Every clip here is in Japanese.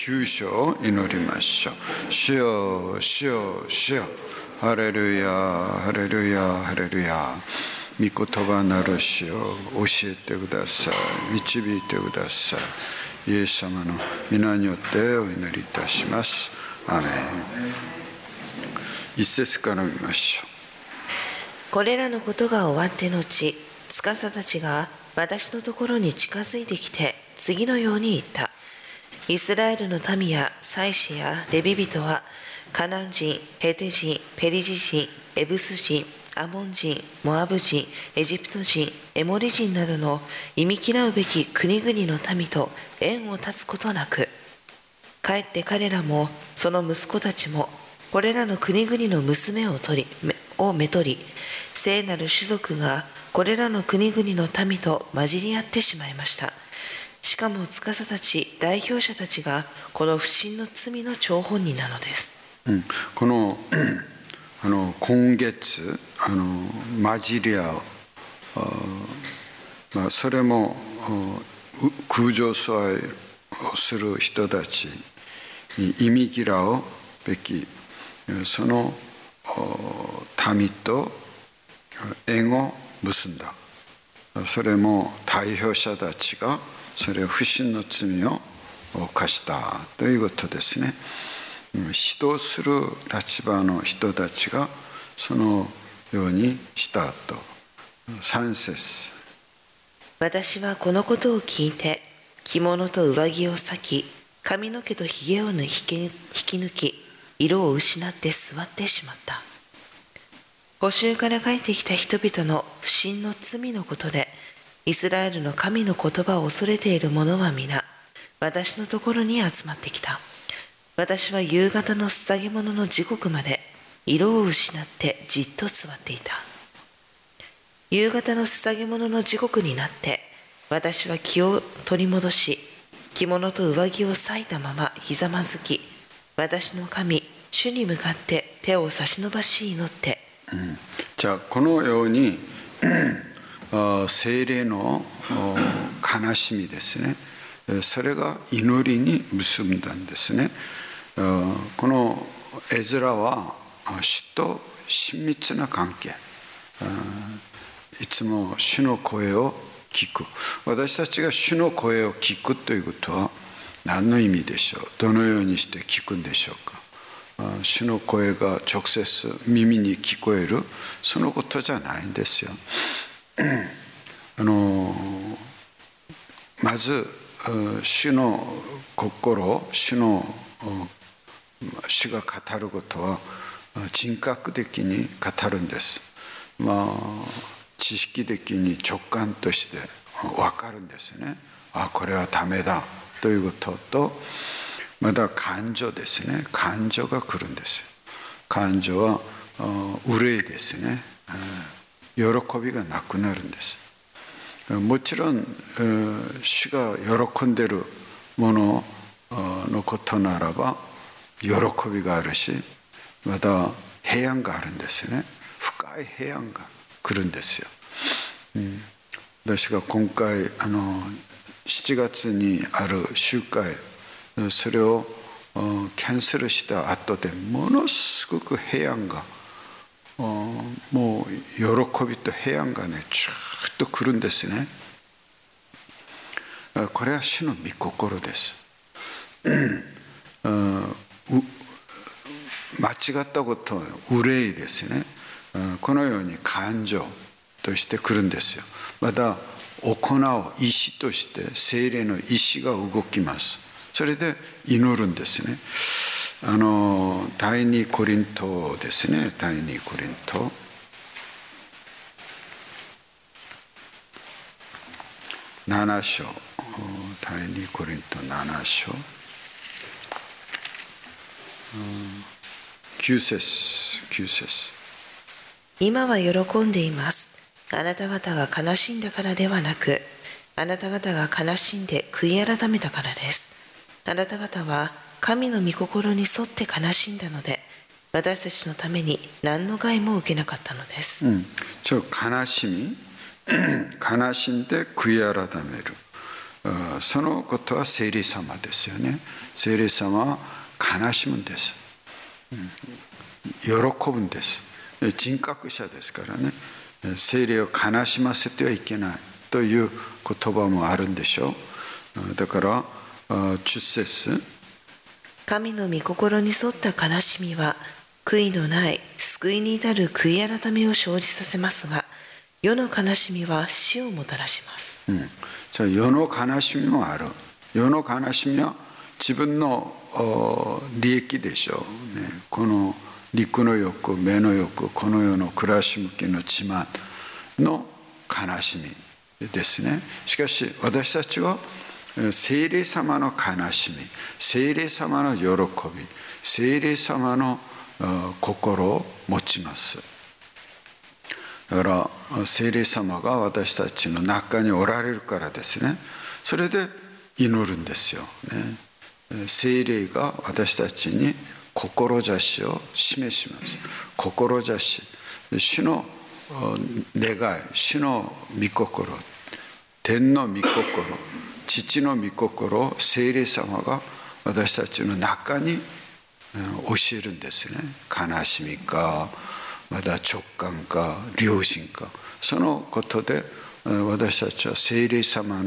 9章を祈りましょう。主よ、主よ、主よ。ハレルヤ、ハレルヤ、ハレルヤ。御言葉なる主よ、教えてください。導いてください。イエス様の皆によってお祈りいたします。アーメン。一節から見ましょう。 これらのことが終わって後、司たちが私のところに近づいてきて、次のように言った。イスラエルの民や祭司やレビ人は、カナン人、ヘテ人、ペリジ人、エブス人、アモン人、モアブ人、エジプト人、エモリ人などの忌み嫌うべき国々の民と縁を断つことなく、かえって彼らもその息子たちもこれらの国々の娘をめとり、聖なる種族がこれらの国々の民と混じり合ってしまいました。しかも司たち代表者たちがこの不信の罪の張本人なのです。 この今月混じり合う、それも空上疎愛をする人たちに忌み嫌うべきその民と縁を結んだ。それも代表者たちがそれを不信の罪を犯したということですね。指導する立場の人たちがそのようにしたと。3節。 私はこのことを聞いて、着物と上着を裂き、髪の毛とひげを引き抜き、色を失って座ってしまった。捕囚から帰ってきた人々の不信の罪のことで、イスラエルの神の言葉を恐れている者は皆、私のところに集まってきた。私は夕方の捧げ物の時刻まで色を失ってじっと座っていた。夕方の捧げ物の時刻になって、私は気を取り戻し、着物と上着を裂いたままひざまずき、私の神、主に向かって手を差し伸ばし祈って、 じゃあこのように聖霊の悲しみですね、それが祈りに結んだんですね。このエズラは主と親密な関係、いつも主の声を聞く。私たちが主の声を聞くということは何の意味でしょう。どのようにして聞くんでしょうか。主の声が直接耳に聞こえる、そのことじゃないんですよ。まず主の心、主が語ることは人格的に語るんです。知識的に直感として分かるんですね。これはダメだということと、まだ感情ですね。感情が来るんです。感情は憂いですね。喜びがなくなるんです。もちろん主が喜んでいるもののことならば喜びがあるし、また平安があるんですよね。深い平安が来るんですよ。私が今回7月にある集会、それをキャンセルした後でものすごく平安が、もう喜びと平安がね、ちょっと来るんですね。これは主の御心です。間違ったことは憂いですね。このように感情として来るんですよ。また行う意志として聖霊の意志が動きます。それで祈るんですね。第二コリントですね。第二コリント7章、第二コリント7章9節。 今は喜んでいます。あなた方が悲しんだからではなく、あなた方が悲しんで悔い改めたからです。あなた方は神の御心に沿って悲しんだので、私たちのために何の害も受けなかったのです。 悲しみ悲しんで悔い改める。 そのことは聖霊様ですよね。聖霊様は悲しむんです。喜ぶんです。人格者ですからね。聖霊を悲しませてはいけないという言葉もあるんでしょう。だから10節、 神の御心に沿った悲しみは悔いのない救いに至る悔い改めを生じさせますが、世の悲しみは死をもたらします。 じゃあ世の悲しみもある。世の悲しみは自分の利益でしょう、ね、この肉の欲、目の欲、この世の暮らし向きの自慢の悲しみですね。しかし私たちは聖霊様の悲しみ、聖霊様の喜び、聖霊様の心を持ちます。だから聖霊様が私たちの中におられるからですね。それで祈るんですよね。聖霊が私たちに志を示します。志、主の願い、主の御心、天の御心、父の御心を聖霊様が私たちの中に教えるんですね。悲しみか、また直感か、良心か、そのことで私たちは聖霊様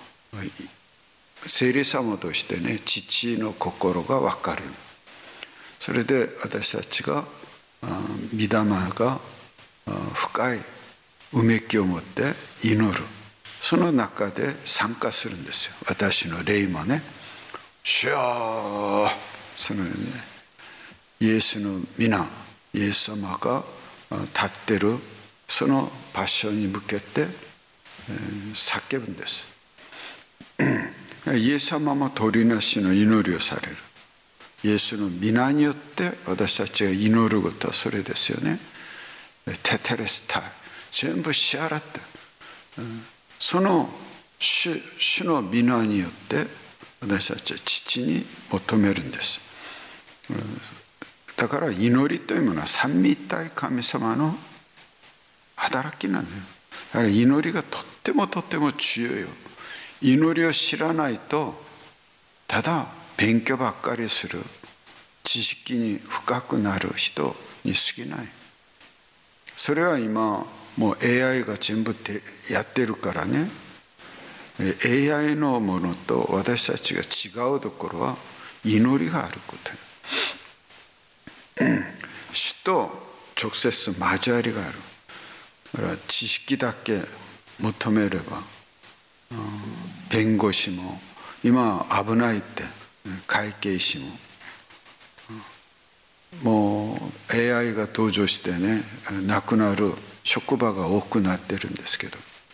としてね、父の心が分かる。それで私たちが御霊が深いうめきを持って祈る、その中で参加するんですよ。私の霊もね、主よ、そのようにね、イエスの皆、イエス様が立ってるそのパッションに向けて叫ぶんです。イエス様も取りなしの祈りをされる。イエスの皆によって私たちが祈ることはそれですよね。テテレスタイ、全部支払って、その 主の皆によって私たちは父に求めるんです。だから祈りというものは三位一体神様の働きなんだよ。だから祈りがとっても強いよ。祈りを知らないとただ勉強ばっかりする、知識に深くなる人に過ぎない。それは今もう AI が全部やってるからね。 AI のものと私たちが違うところは祈りがあること。主と直接交わりがある。だから知識だけ求めれば、弁護士も今危ないって会計士も、もう AI が登場してね、なくなる職場が多くなってるんですけ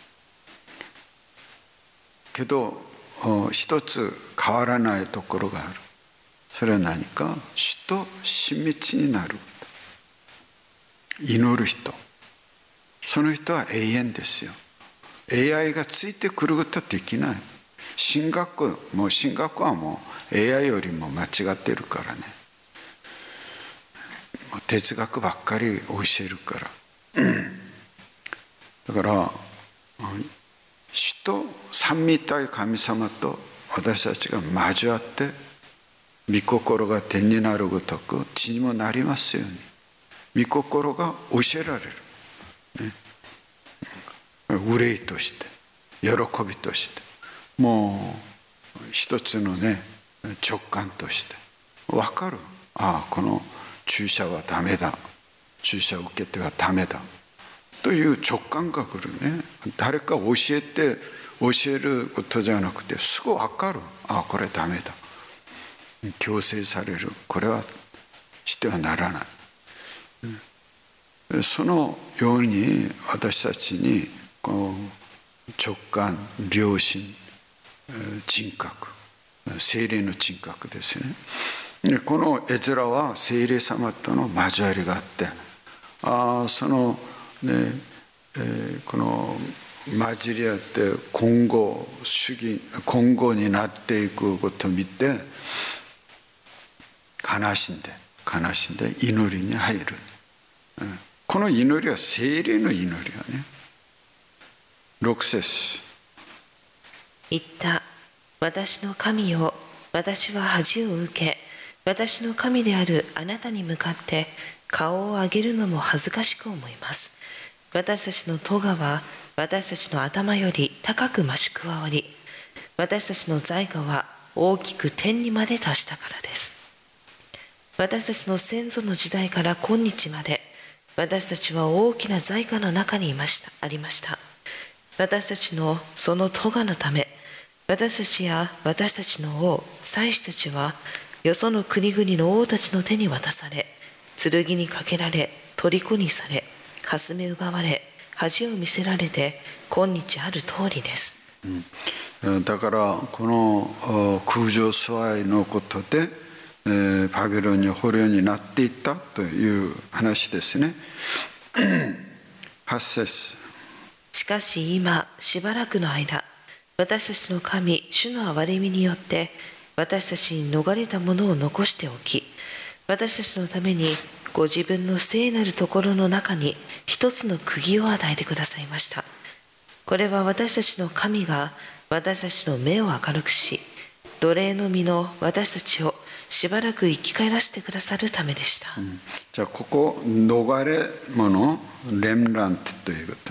ど一つ変わらないところがある。それは何か、主と親密になる。祈る人、その人は永遠ですよ。 AI がついてくることはできない。神学はもう AI よりも間違ってるからね。もう哲学ばっかり教えるからだから主と三位一体神様と私たちが交わって御心が天になるごとく地にもなりますように、御心が教えられる、ね、憂いとして喜びとして、もう一つのね直感として分かる。この注射はダメだ、注射を受けてはダメだという直感が来るね。誰か教えることじゃなくてすぐ分かる。これダメだ、強制される、これはしてはならない。そのように私たちにこう直感、良心、人格、聖霊の人格ですね。でこの絵面は聖霊様との交わりがあって、そのね、この混じり合って今後になっていくことを見て悲しんで祈りに入る。この祈りは聖霊の祈りはね。6節、 言った。私の神よ、私は恥を受け、私の神であるあなたに向かって顔を上げるのも恥ずかしく思います。私たちの咎は私たちの頭より高く増し加わり、私たちの罪過は大きく天にまで達したからです。私たちの先祖の時代から今日まで、私たちは大きな罪過の中にありました。私たちのその咎のため、私たちや私たちの王、祭司たちは、よその国々の王たちの手に渡され、剣にかけられ、虜にされ、かすめ奪われ、恥を見せられて、今日ある通りです。 だからこの空上疎愛のことで、バビロンに捕虜になっていったという話ですね。8節。 しかし今しばらくの間、私たちの神主の憐れみによって私たちに逃れたものを残しておき、私たちのためにご自分の聖なるところの中に一つの釘を与えてくださいました。これは私たちの神が私たちの目を明るくし、奴隷の身の私たちをしばらく生き返らせてくださるためでした。 じゃあここ逃れ者レムラントということ、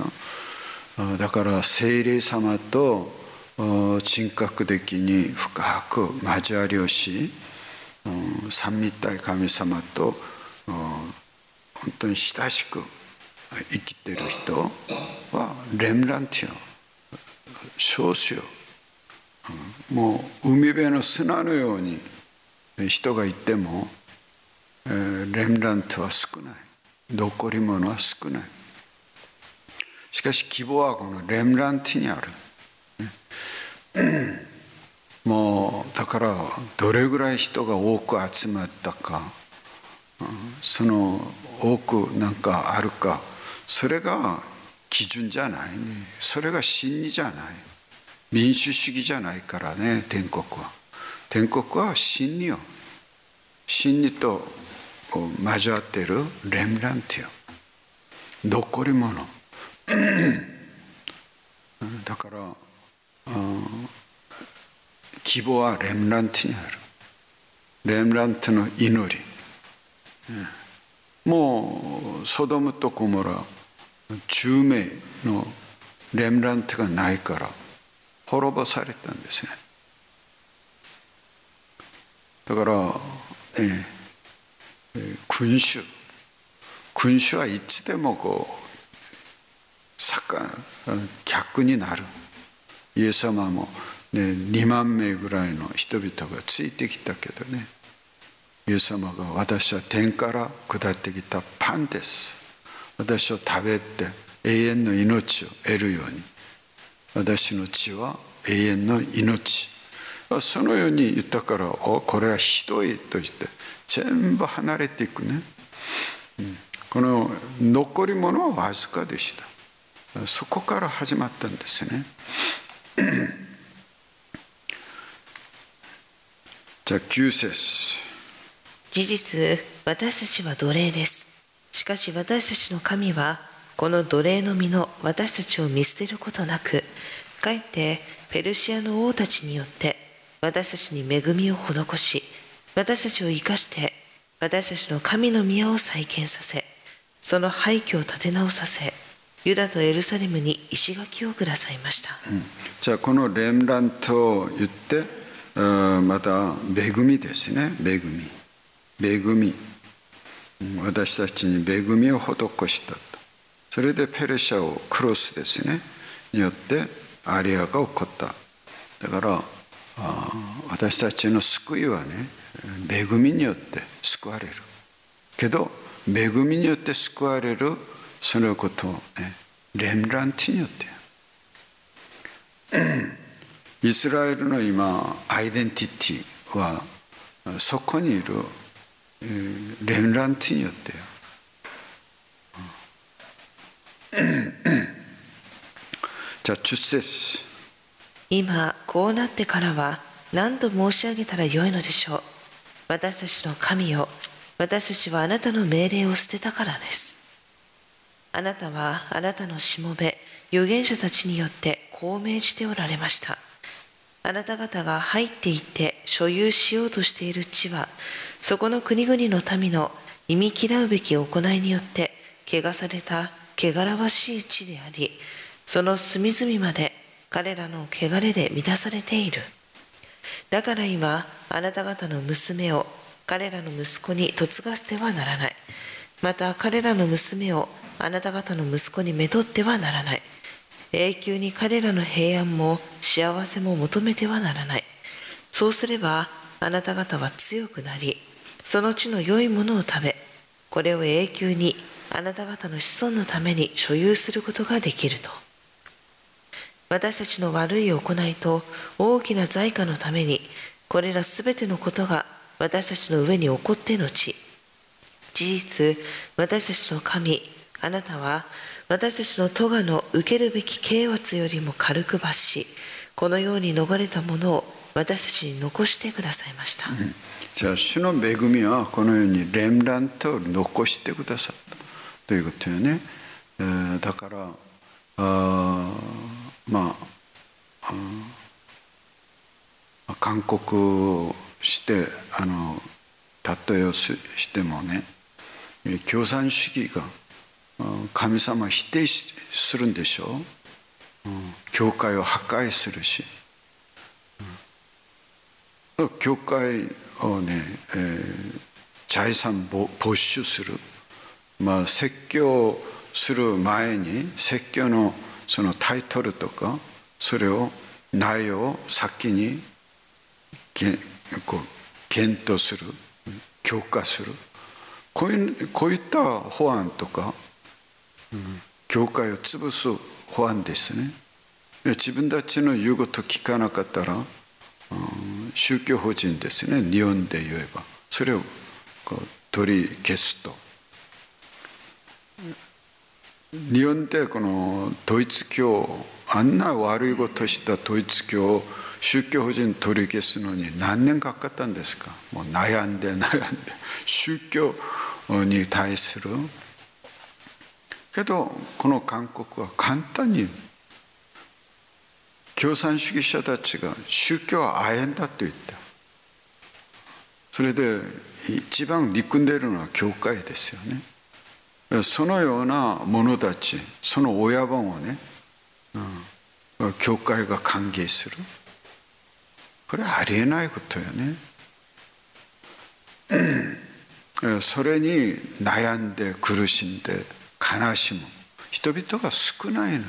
だから聖霊様と人格的に深く交わりをし、三位一体神様と本当に親しく生きている人はレムラントよ、少数よ。もう海辺の砂のように人がいても、レムラントは少ない、残り物は少ない。しかし希望はこのレムラントにある。もうだからどれぐらい人が多く集まったか、その多くなんかあるか、それが基準じゃないね。それが真理じゃない。民主主義じゃないからね。天国は真理よ。真理と交わっているレムラントよ、残り物。だから希望はレムラントにある。レムラントの祈り。もうソドムとゴモラ10名のレムラントがないから滅ぼされたんですね。だから、君主はいつでも客になる。イエス様も、2万名ぐらいの人々がついてきたけどね、イエス様が私は天から下ってきたパンです。私を食べて永遠の命を得るように。私の血は永遠の命。そのように言ったから、これはひどいと言って全部離れていくね。この残り物はわずかでした。そこから始まったんですね。じゃあ9節。 事実、私たちは奴隷です。しかし私たちの神はこの奴隷の身の私たちを見捨てることなく、かえってペルシアの王たちによって私たちに恵みを施し、私たちを生かして私たちの神の宮を再建させ、その廃墟を建て直させ、ユダとエルサレムに石垣をくださいました。 じゃあこのレムラントを言って、また恵みですね。恵み、私たちに恵みを施したと。それでペルシャをクロスですねによってアリアが起こった。だから私たちの救いはね、恵みによって救われるけど、恵みによって救われるそのことをね、レムラントによってイスラエルの今アイデンティティはそこにいるレムラントによってじゃあ10節。 今こうなってからは何度申し上げたらよいのでしょう。私たちの神よ、私たちはあなたの命令を捨てたからです。あなたはあなたのしもべ預言者たちによってこう命じておられました。 あなた方が入っていって所有しようとしている地は、そこの国々の民の忌み嫌うべき行いによって汚された汚らわしい地であり、その隅々まで彼らの汚れで満たされている。だから今、あなた方の娘を彼らの息子に嫁がせてはならない。また彼らの娘をあなた方の息子にめとってはならない。永久に彼らの平安も幸せも求めてはならない。そうすればあなた方は強くなり、その地の良いものを食べ、これを永久にあなた方の子孫のために所有することができると。私たちの悪い行いと大きな罪過のために、これらすべてのことが私たちの上に起こって後、事実、私たちの神、あなたは私たちの咎の受けるべき刑罰よりも軽く罰し、このように逃れたものを私たちに残してくださいました。 じゃあ主の恵みはこのようにレムラントを残してくださったということよね。だから勧告して例えをしてもね、共産主義が神様を否定するんでしょう。教会を破壊するし、教会をね、財産没収する。説教する前に説教のそのタイトルとかそれを内容を先に検討する、強化する、こういった法案とか、教会を潰す法案ですね。自分たちの言うこと聞かなかったら、宗教法人ですね、日本で言えばそれを取り消すと。日本でこの統一教、あんな悪いことした統一教を宗教法人取り消すのに何年かかったんですか。もう悩んで宗教に対するけど、この勧告は簡単に共産主義者たちが宗教は亜鉛だと言った。それで一番憎んでいるのは教会ですよね。そのような者たち、その親分をね、教会が歓迎する。これはありえないことよね。それに悩んで苦しんで悲しむ人々が少ないのよね。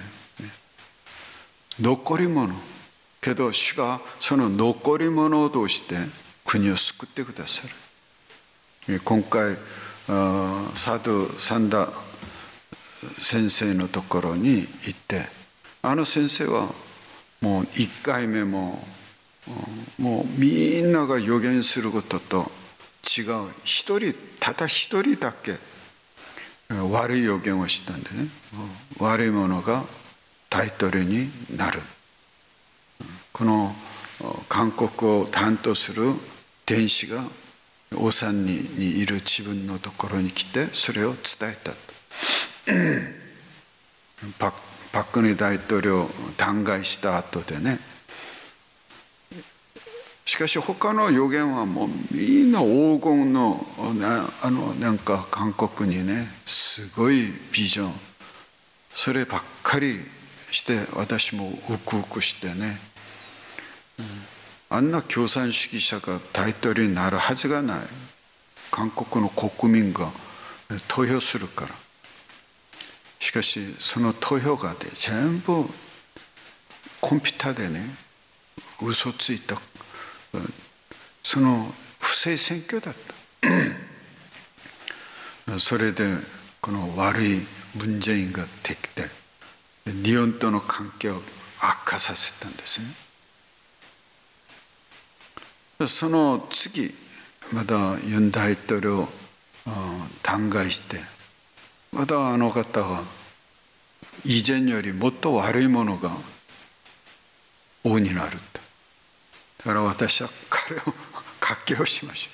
残り物けど、主がその残り物を通して国を救ってくださる。今回サンダ先生のところに行って、先生はもう1回目もうみんなが予言することと違う、ただ一人だけ悪い予言をしたんでね、悪いものがタイトルになる。この勧告を担当する天使がオサンにいる自分のところに来てそれを伝えたと。パク・クネ大統領弾劾した後でね、しかし他の予言はもうみんな黄金のなんか韓国にね、すごいビジョン、そればっかりして私もウクウクしてね、あんな共産主義者が大統領になるはずがない。韓国の国民が投票するから。しかしその投票がで全部コンピューターでね、嘘ついたその不正選挙だった。それでこの悪い文在寅ができて日本との関係を悪化させたんですね。その次まだユン大統領弾劾して、またあの方は以前よりもっと悪いものが王になる。だから私は彼を活気をしました。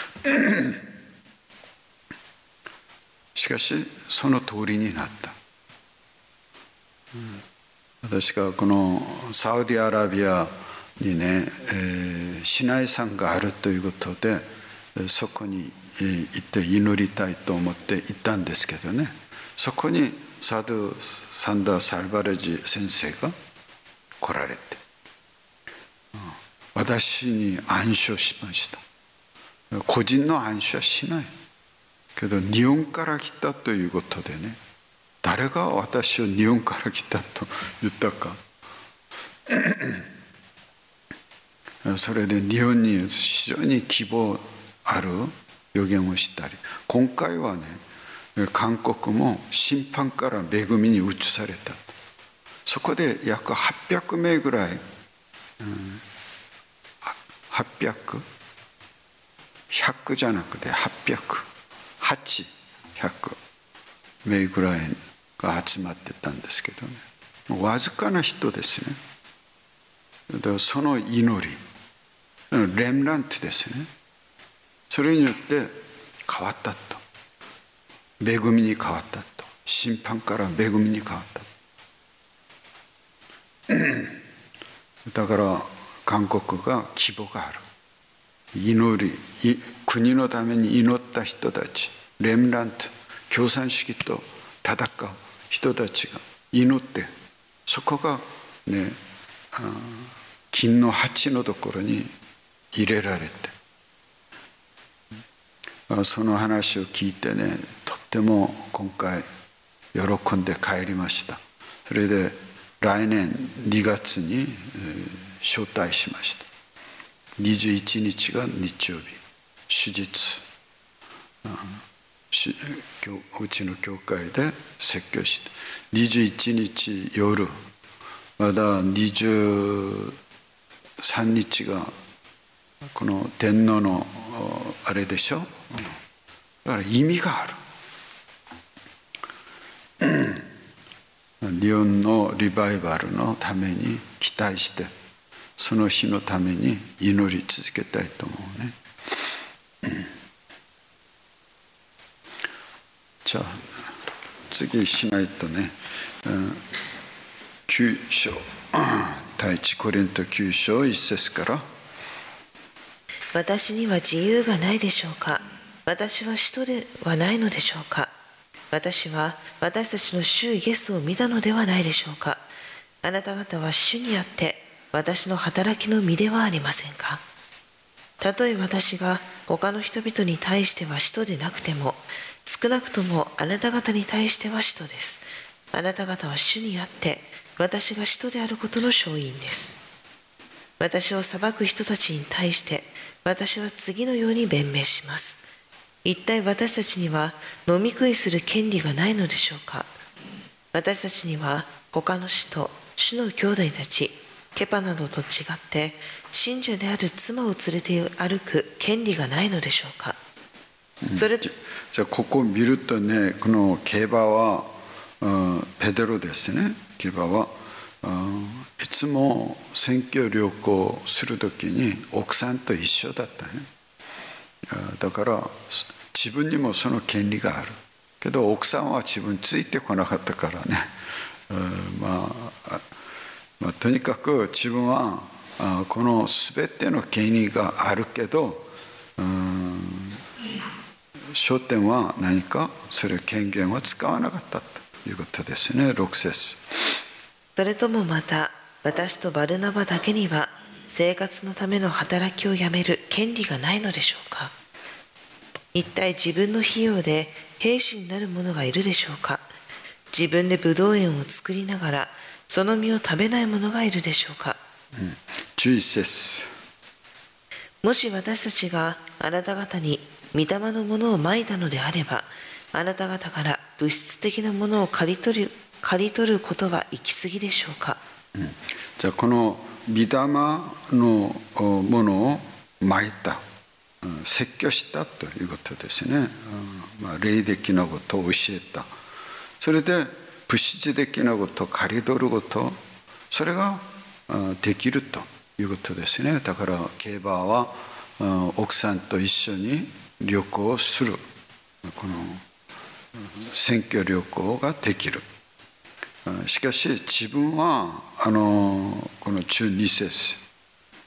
しかしその通りになった。私がこのサウジアラビアにね、シナイ山があるということで、そこに行って祈りたいと思って行ったんですけどね、そこにサドゥ・サンダー・サルバレジ先生が来られて、私に暗唱しました。個人の暗唱はしないけど、日本から来たということでね、誰が私を日本から来たと言ったかそれで日本に非常に希望ある予言をしたり、今回はね、韓国も審判から恵みに移された。そこで約800名ぐらい、800、100じゃなくて800、800名ぐらいが集まってたんですけどね、わずかな人ですね。でその祈り、レムラントですね、それによって変わったと、恵みに変わったと、審判から恵みに変わっただから韓国が希望がある。祈り、国のために祈った人たち、レムラント、共産主義と戦う人たちが祈って、そこがね、金の鉢のところに入れられて、その話を聞いてね、とっても今回喜んで帰りました。それで来年2月に招待しました。21日が日曜日、手術、うちの教会で説教して、21日夜、まだ23日がこの天皇のあれでしょ。だから意味がある。日本のリバイバルのために期待して、その日のために祈り続けたいと思うね。じゃあ次しないとね。9章、第一コリント9章1節から。 私には自由がないでしょうか。私は使徒ではないのでしょうか。私は私たちの主イエスを見たのではないでしょうか。あなた方は主にあって私の働きの身ではありませんか。たとえ私が他の人々に対しては使徒でなくても、少なくともあなた方に対しては使徒です。あなた方は主にあって私が使徒であることの証人です。私を裁く人たちに対して私は次のように弁明します。一体私たちには飲み食いする権利がないのでしょうか。私たちには他の使徒、主の兄弟たち、ケパなどと違って信者である妻を連れて歩く権利がないのでしょうか。 じゃあここ見るとね、このケバはペテロですね。ケバはいつも選挙旅行するときに奥さんと一緒だったね。だから自分にもその権利があるけど、奥さんは自分についてこなかったからね。とにかく自分はこの全ての権利があるけど、焦点は何か、それ権限は使わなかったということですね。6節。 それともまた私とバルナバだけには生活のための働きをやめる権利がないのでしょうか。一体自分の費用で兵士になる者がいるでしょうか。自分でブドウ園を作りながらその実を食べない者がいるでしょうか。 11節。 もし私たちがあなた方に御霊のものをまいたのであれば、あなた方から物質的なものを刈り取ることは行き過ぎでしょうか。 じゃあこの御霊のものをまいた、説教したということですね。霊的なことを教えた。それで物質的なこと、刈り取ること、それができるということですね。だからケーバーは奥さんと一緒に旅行をする、この選挙旅行ができる。しかし自分はこの12節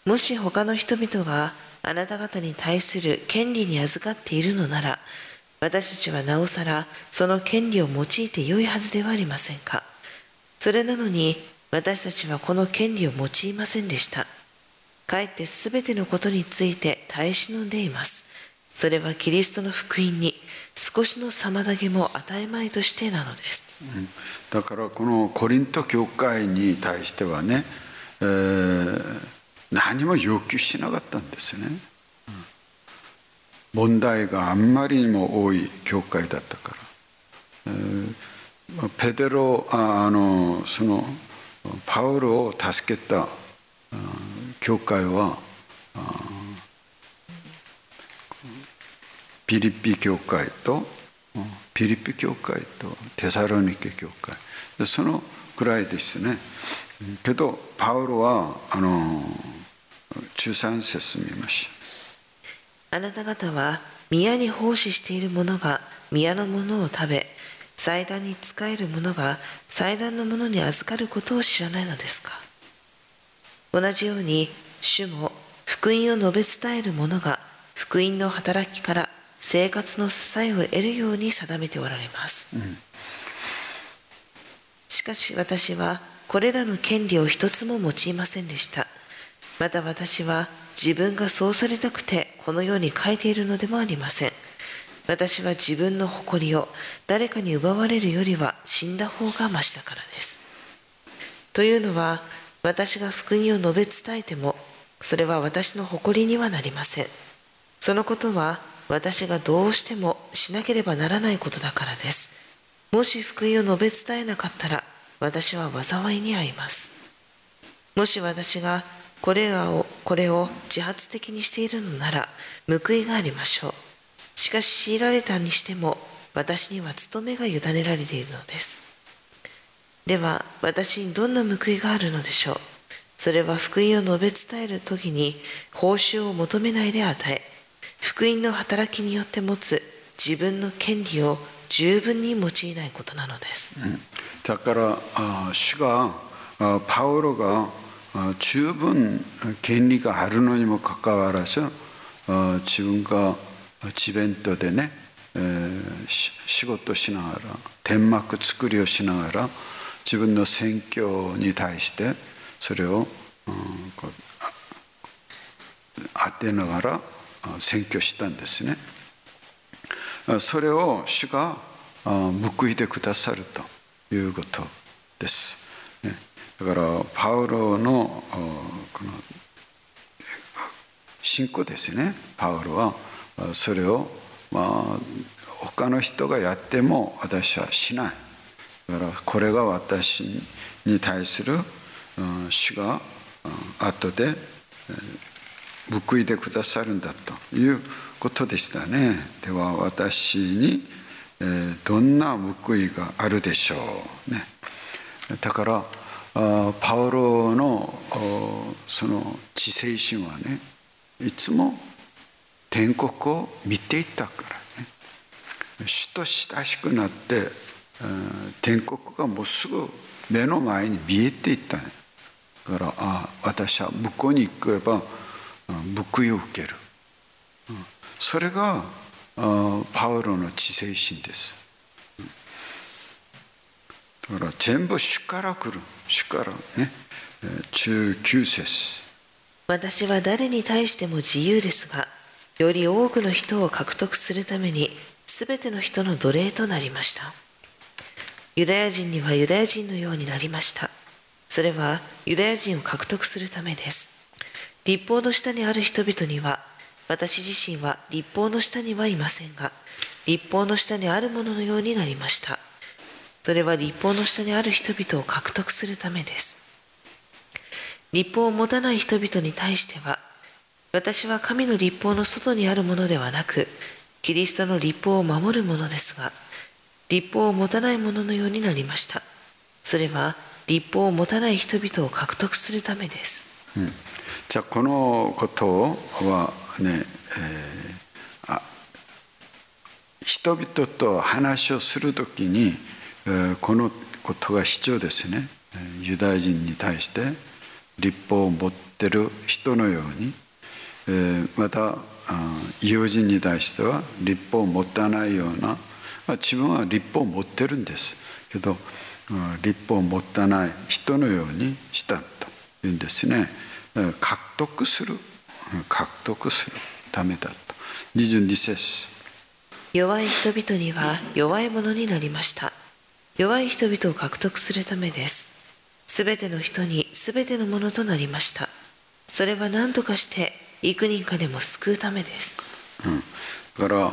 もし他の人々があなた方に対する権利に預かっているのなら、私たちはなおさらその権利を用いて良いはずではありませんか。それなのに私たちはこの権利を用いませんでした。かえってすべてのことについて耐え忍んでいます。それはキリストの福音に少しの妨げも与えまいとしてなのです。 だからこのコリント教会に対してはね、何も要求しなかったんですね。問題があんまりにも多い教会だったから、ペテロそのパウロを助けた教会はピリピ教会とテサロニケ教会で、そのくらいですね。けどパウロは13節見ましょう。 あなた方は宮に奉仕している者が宮のものを食べ、祭壇に仕える者が祭壇のものに預かることを知らないのですか。同じように主も福音を述べ伝える者が福音の働きから生活の支えを得るように定めておられます。しかし私はこれらの権利を一つも用いませんでした。また私は自分がそうされたくてこのように書いているのでもありません。私は自分の誇りを誰かに奪われるよりは死んだ方が増したからです。というのは、私が福音を述べ伝えてもそれは私の誇りにはなりません。そのことは私がどうしてもしなければならないことだからです。もし福音を述べ伝えなかったら私は災いに遭います。もし私がこれを自発的にしているのなら報いがありましょう。しかし強いられたにしても私には務めが委ねられているのです。では私にどんな報いがあるのでしょう。それは福音を述べ伝えるときに報酬を求めないで与え、福音の働きによって持つ自分の権利を十分に用いないことなのです。 だから主がパウロが十分権利があるのにもかかわらず、自分がチベントでね、仕事しながら天幕作りをしながら自分の宣教に対してそれを当てながら宣教したんですね。それを主が報いてくださるということです。だからパウロのこの信仰ですね。パウロはそれを他の人がやっても私はしない。だからこれが私に対する主が後で報いてくださるんだということでしたね。では私にどんな報いがあるでしょうね。だからパウロのその知性心はね、いつも天国を見ていたからね。主と親しくなって天国がもうすぐ目の前に見えていったね。だから私は向こうに行けば報いを受ける。それがパウロの知性心です。だから全部主から来る。主からね。19節。 私は誰に対しても自由ですが、より多くの人を獲得するためにすべての人の奴隷となりました。ユダヤ人にはユダヤ人のようになりました。それはユダヤ人を獲得するためです。律法の下にある人々には、私自身は律法の下にはいませんが、律法の下にあるもののようになりました。それは律法の下にある人々を獲得するためです。律法を持たない人々に対しては、私は神の律法の外にあるものではなく、キリストの律法を守るものですが、律法を持たないもののようになりました。それは律法を持たない人々を獲得するためです。 じゃあこのことはね、人々と話をするときに、このことが必要ですね。ユダヤ人に対して律法を持っってる人のように、また異邦人に対しては律法を持たないような、自分は律法を持ってるんですけど、律法を持たない人のようにしたというんですね。獲得するためだと。22節。 弱い人々には弱いものになりました。弱い人々を獲得するためです。すべての人にすべてのものとなりました。それは何とかして幾人かでも救うためです。 だから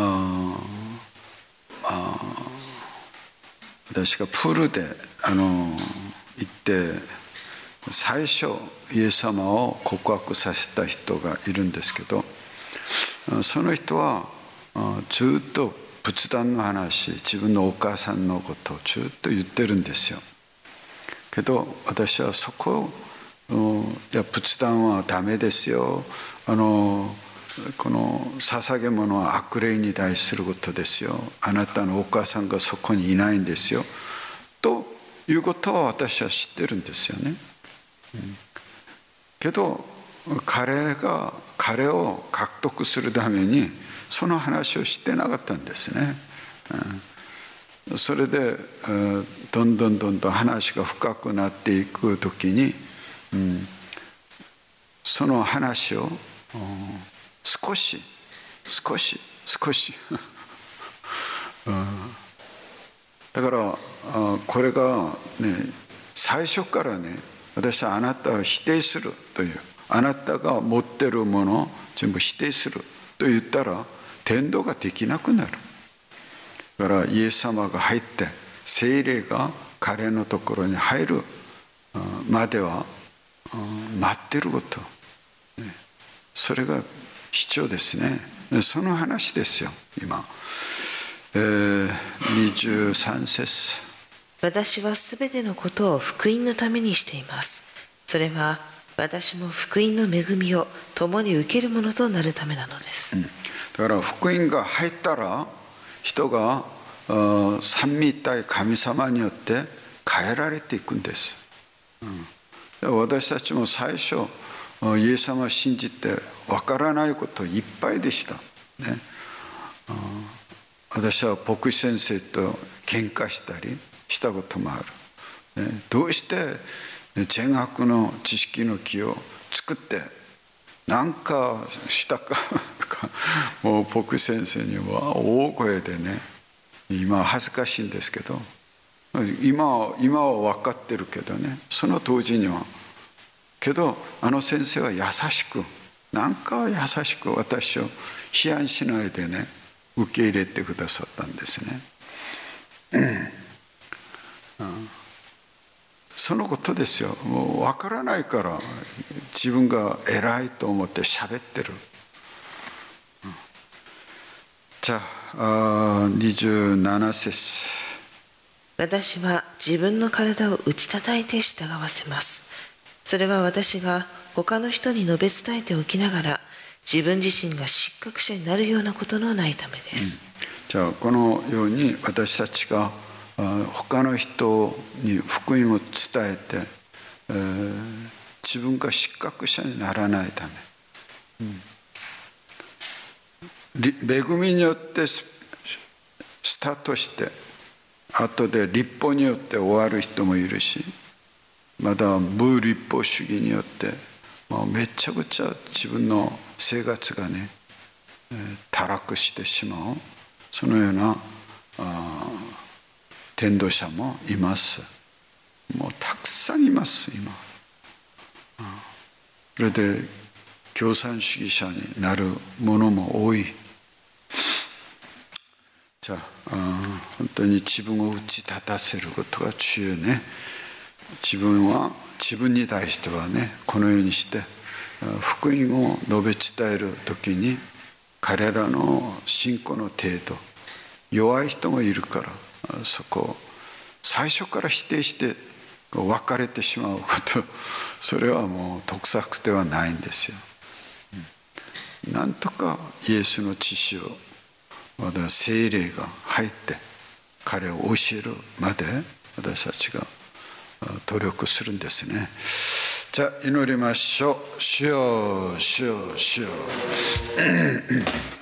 私がプールで行って最初イエス様を告白させた人がいるんですけど、その人はずっと仏壇の話、自分のお母さんのことをずっと言ってるんですよ。けど私はそこをいや仏壇はダメですよ、この捧げ物は悪霊に対することですよ、あなたのお母さんがそこにいないんですよということは私は知ってるんですよね。けど彼を獲得するためにその話をしてなかったんですね。それでどんどん話が深くなっていくときに、その話を少しだからこれがね、最初からね、私はあなたを否定するという、あなたが持ってるものを全部否定すると言ったら伝道ができなくなる。だからイエス様が入って聖霊が彼のところに入るまでは待ってること、それが必要ですね。その話ですよ今。23節。 私はすべてのことを福音のためにしています。それは私も福音の恵みを共に受けるものとなるためなのです。 だから福音が入ったら人が三位一体神様によって変えられていくんです。私たちも最初イエス様を信じてわからないこといっぱいでした、ね。私は牧師先生と喧嘩したりしたこともある、ね。どうして善悪の知識の木を作ってなんかしたかもう牧師先生には大声でね、今は恥ずかしいんですけど、今は分かってるけどね、その当時にはけど先生は優しく、なんか優しく私を批判しないでね受け入れてくださったんですね。そのことですよ。もう分からないから自分が偉いと思って喋ってる。じゃあ27節。 私は自分の体を打ち叩いて従わせます。それは私が他の人に述べ伝えておきながら自分自身が失格者になるようなことのないためです。 じゃあこのように私たちが他の人に福音を伝えて、自分が失格者にならないため、恵みによってスタートして後で律法によって終わる人もいるし、また無律法主義によってめちゃくちゃ自分の生活がね堕落してしまう、そのような伝道者もいます。もうたくさんいます今。それで共産主義者になる者も多い。じゃあ本当に自分を打ち立たせることが重要ね。自分に対してはね、このようにして福音を述べ伝える時に彼らの信仰の程度、弱い人もいるから、そこを最初から否定して別れてしまうこと、それはもう得策ではないんですよ。なんとかイエスの知識をまだ聖霊が入って彼を教えるまで私たちが努力するんですね。 じゃあ祈りましょう。主よ主よ主よ